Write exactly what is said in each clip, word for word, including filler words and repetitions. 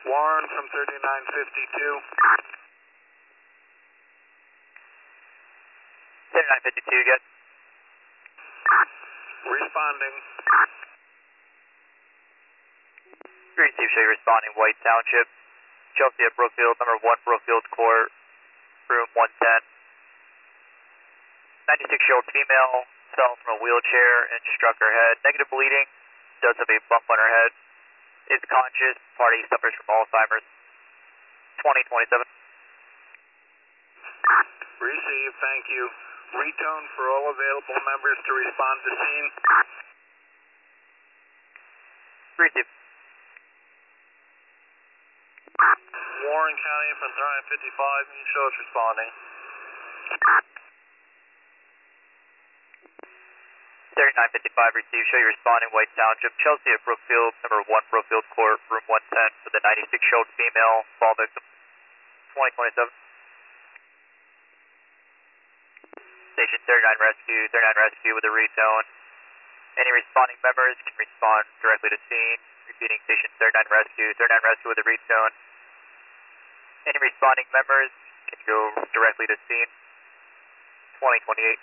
Warren from thirty-nine fifty-two. thirty-nine fifty-two, get. Responding. Receive, show you responding, White Township. Chelsea at Brookfield, number one Brookfield Court, room one ten. ninety-six-year-old female, fell from a wheelchair and struck her head. Negative bleeding, does have a bump on her head. Is conscious, party suffers from Alzheimer's. twenty twenty-seven. Receive, thank you. Retone for all available members to respond to scene. Receive. Warren County from thirty-nine fifty-five, you show us responding. thirty-nine fifty-five, receive, show you responding, White Township. Chelsea at Brookfield, number one Brookfield Court, room one ten, for the ninety-six-year-old female, fall victim. twenty twenty-seven. Station thirty-nine Rescue, thirty-nine Rescue with a retone. Any responding members can respond directly to scene. Repeating, Station thirty-nine Rescue, thirty-nine Rescue with a retone. Any responding members can go directly to scene. twenty twenty-eight.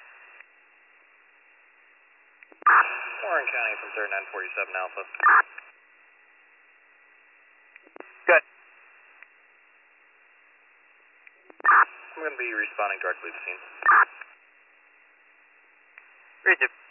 Warren County from thirty-nine forty-seven Alpha. Good. I'm going to be responding directly to scene. Receive.